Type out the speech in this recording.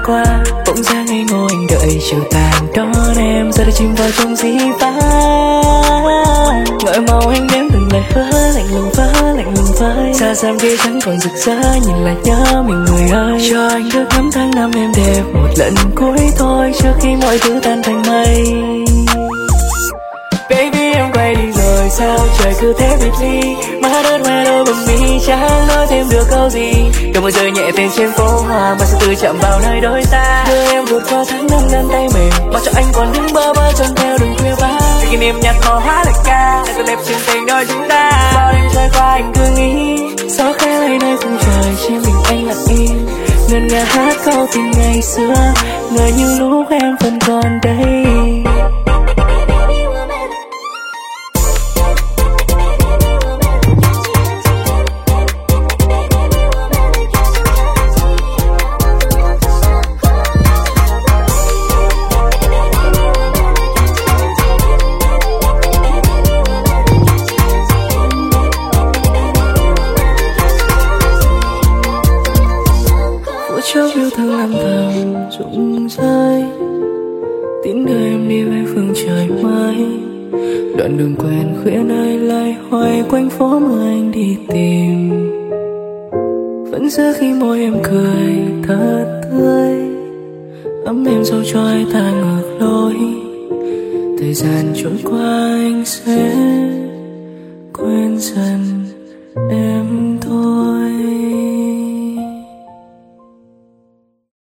qua. Bỗng dáng ngây ngô anh đợi chiều tàn đón em, giờ đã chìm vào trong dĩ vãng. Ngợi màu anh đếm từng lời hứa lạnh lùng với xa xăm kia chẳng còn rực rỡ, nhìn lại nhớ mình người ơi. Cho anh được ngắm tháng năm êm đẹp một lần cuối thôi, trước khi mọi thứ tan thành mây. Baby em quay đi rồi sao trời cứ thế biệt ly, má đất hoe đôi bờ mi chẳng nói thêm được câu gì. Đôi môi rơi nhẹ tên trên phố hoa mà sẽ từ chạm vào nơi đôi ta, đưa em vượt qua tháng năm ngăn tay mềm, mặc cho anh còn đứng bơ vơ chân theo đường khuya vắng. Để kỷ niệm nhạc màu hóa lời ca sẽ đẹp trên tình đôi chúng ta. Bao đêm trôi qua anh cứ nghĩ gió khẽ lay nơi khung trời, chỉ mình anh lặng im ngân nga hát câu tình ngày xưa, ngờ như lúc em vẫn còn đây. Chốc yêu thương âm thầm rụng rơi, tiến đưa em đi về phương trời mới. Đoạn đường quen khuya nơi lại hoài quanh phố mà anh đi tìm, vẫn giữ khi môi em cười thật tươi, ấm em dẫu cho ai ta ngược lối. Thời gian trôi qua anh sẽ